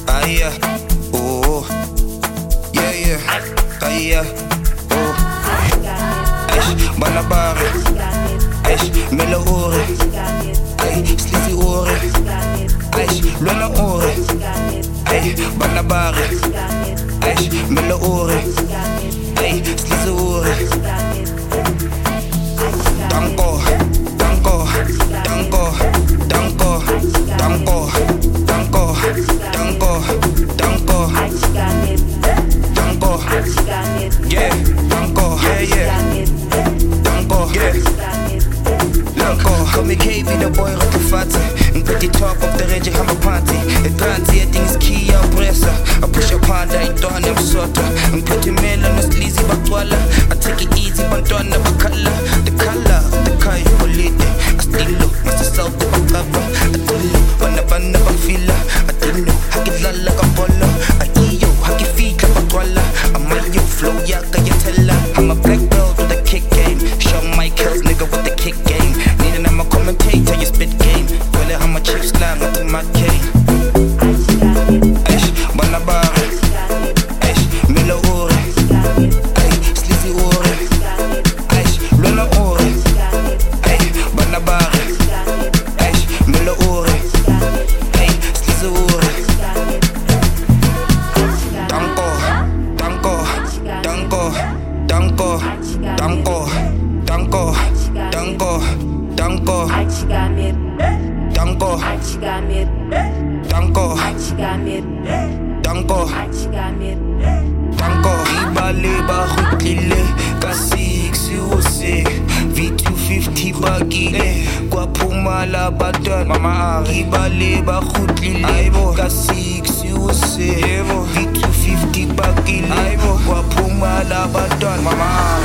Aya, oh, yeah, yeah, aya, oh, eish, banabare, eish, mele ore, ay, slisi ore, eish, lona ore, ay, banabare, eish, mele ore, ay, slisi ore. Danko, danko, danko, danko, danko, danko, danko, danko, danko, yeah, danko, yeah, yeah, danko, yeah. Look, call me KB, the boy Rotofati. And put the top of the range, I'm a party. The granty, I think is key, I'm pressa. I push a panda, I don't have sota. And put the mail on the sleazy batwala. I take it easy, but don't have a color. The color of the car, you polite. I still look, must have solved the cover. I still look, but never feel her. I still know, I get la like a bolo. I eat yo, I get feet like a twala. I'm a yo flow, yeah, can you tell her? I'm a black belt with a kick game. Show my kills, nigga, with the kick game. Needing I'm a commentator, you spit game. Well, how my chips slam into my cane. Eish, banabare. Eish, mele ore. Ay, slisi ore. Eish, lona ore. Ay, banabare. Eish, mele ore. Ay, slisi ore. Danko, danko, danko, danko, danko, danko, danko, danko, danko, danko, danko, danko. Ibaleba khutlile ka 6 use V250 bagile kwaphumala bantwana mama ibaleba khutlile ka 6 use V250 bagile kwaphumala bantwana mama